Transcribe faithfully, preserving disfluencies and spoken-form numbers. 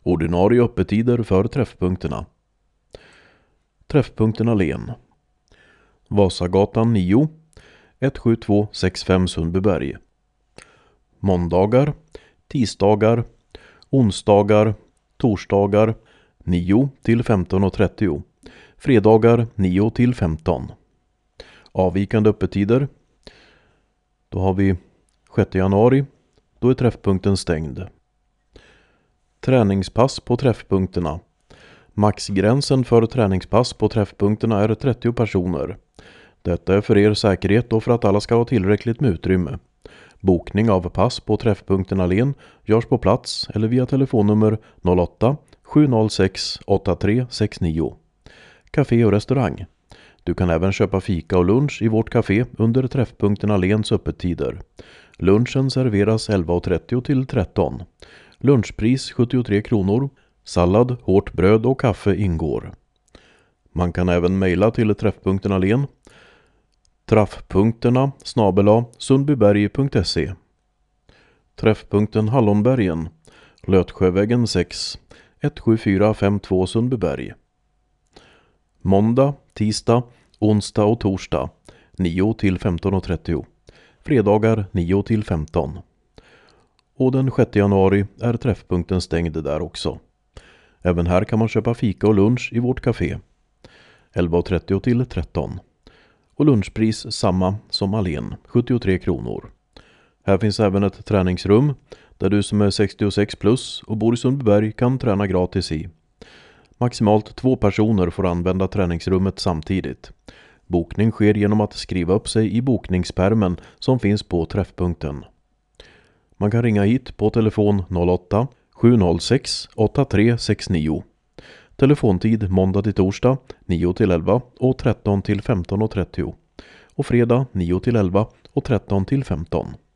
Ordinarie öppettider för träffpunkterna. Träffpunkten Allén. Vasagatan nio, ett sju två sex fem Sundbyberg. Måndagar, tisdagar, onsdagar, torsdagar nio till femton och trettio. Fredagar nio till femton. Avvikande öppettider. Då har vi sjätte januari. Då är träffpunkten stängd. Träningspass på träffpunkterna. Maxgränsen för träningspass på träffpunkterna är trettio personer. Detta är för er säkerhet och för att alla ska ha tillräckligt med utrymme. Bokning av pass på träffpunkten Allén görs på plats eller via telefonnummer noll åtta sju noll sex åtta tre sex nio. Café och restaurang. Du kan även köpa fika och lunch i vårt café under träffpunkten Alléns öppettider. Lunchen serveras elva och trettio till tretton. Lunchpris sjuttiotre kronor. Sallad, hårt bröd och kaffe ingår. Man kan även mejla till träffpunkten Allén. Traffpunkterna snabel-a sundbyberg punkt se. Träffpunkten Hallonbergen. Lötsjövägen sex, ett sju fyra fem två Sundbyberg. Måndag, tisdag, onsdag och torsdag nio till femton och trettio. Fredagar nio till femton. Och den sjätte januari är träffpunkten stängd där också. Även här kan man köpa fika och lunch i vårt café. elva och trettio till tretton. Och lunchpris samma som Allén, sjuttiotre kronor. Här finns även ett träningsrum där du som är sextiosex plus och bor i Sundbyberg kan träna gratis i. Maximalt två personer får använda träningsrummet samtidigt. Bokning sker genom att skriva upp sig i bokningspärmen som finns på träffpunkten. Man kan ringa hit på telefon noll åtta sju noll sex åtta tre sex nio. Telefontid måndag till torsdag nio till elva och tretton till femton och trettio. Och fredag nio till elva och tretton till femton.